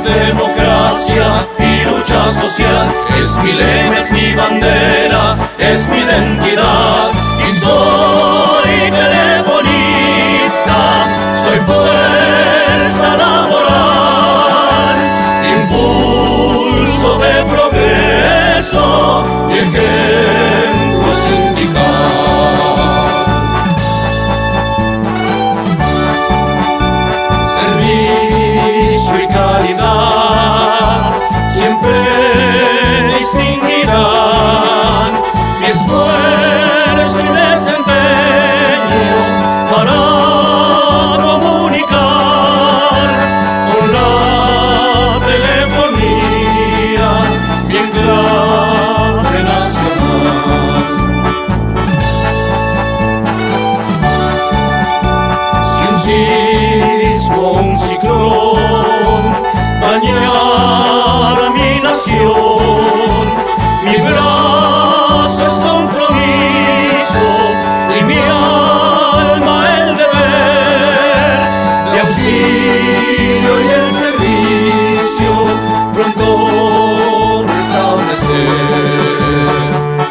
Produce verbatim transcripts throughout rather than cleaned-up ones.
democracia y lucha social. Es mi lema, es mi bandera, es mi identidad. Y soy telefonista, soy fuerza laboral, impulso de progreso y ejemplo sindical. Servicio y calidad siempre distinguirán mi esfuerzo y desempeño para comunicar con la telefonía bien clave nacional. Si un sismo, un ciclón dañara mi nación, mi brazo es compromiso y mi alma el deber de auxilio y el servicio pronto restablecer.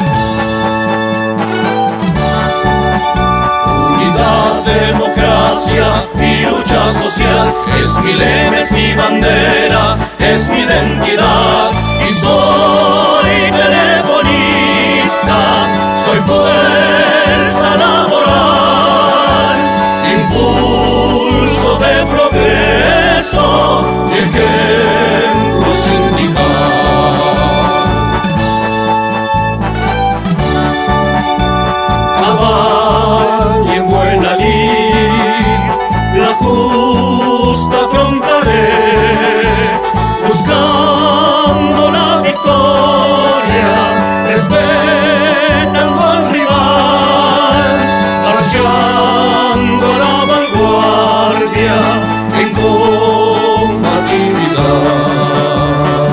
Unidad, democracia y lucha social es mi lema, es mi bandera, es mi identidad. Y soy telefonista, soy fuerza laboral, impulso de progreso y ejemplo sindical. Caballo en buena lid, la justa afrontaré, buscando la victoria, respetando al rival, marchando a la vanguardia en combatividad.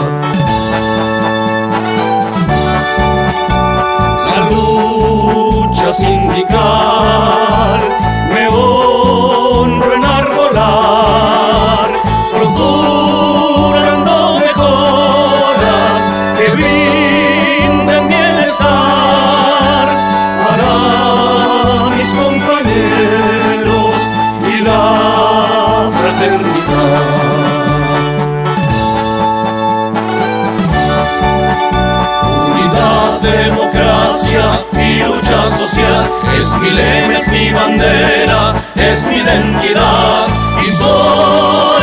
La lucha sindical me honro enarbolar, procurando mejoras que brinden bienestar para mis compañeros y la fraternidad. Unidad, democracia y lucha social es mi lema, es mi bandera, es mi identidad. Y soy